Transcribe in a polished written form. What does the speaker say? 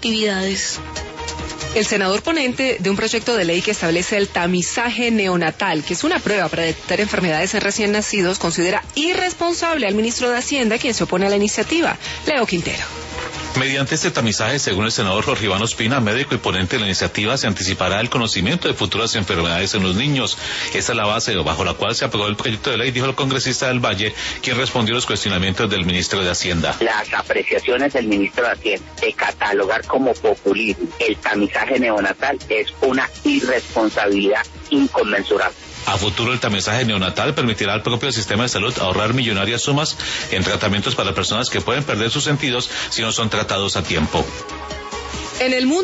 actividades. El senador ponente de un proyecto de ley que establece el tamizaje neonatal, que es una prueba para detectar enfermedades en recién nacidos, considera irresponsable al ministro de Hacienda, quien se opone a la iniciativa, Leo Quintero. Mediante este tamizaje, según el senador Jorge Iván Ospina, médico y ponente de la iniciativa, se anticipará el conocimiento de futuras enfermedades en los niños. Esta es la base bajo la cual se aprobó el proyecto de ley, dijo el congresista del Valle, quien respondió a los cuestionamientos del ministro de Hacienda. Las apreciaciones del ministro de Hacienda de catalogar como populismo el tamizaje neonatal es una irresponsabilidad inconmensurable. A futuro, el tamizaje neonatal permitirá al propio sistema de salud ahorrar millonarias sumas en tratamientos para personas que pueden perder sus sentidos si no son tratados a tiempo. En el mundo